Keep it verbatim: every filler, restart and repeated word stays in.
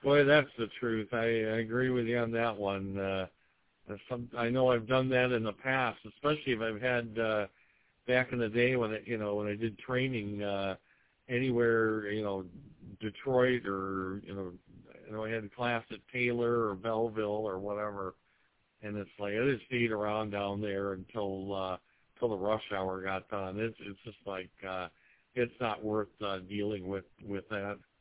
Boy, that's the truth. I, I agree with you on that one. Uh, there's some, I know I've done that in the past, especially if I've had uh, back in the day when it, you know when I did training uh, anywhere, you know, Detroit or you know, you know I had a class at Taylor or Belleville or whatever, and it's like I just stayed around down there until uh, until the rush hour got done. It's it's just like uh, it's not worth uh, dealing with with that.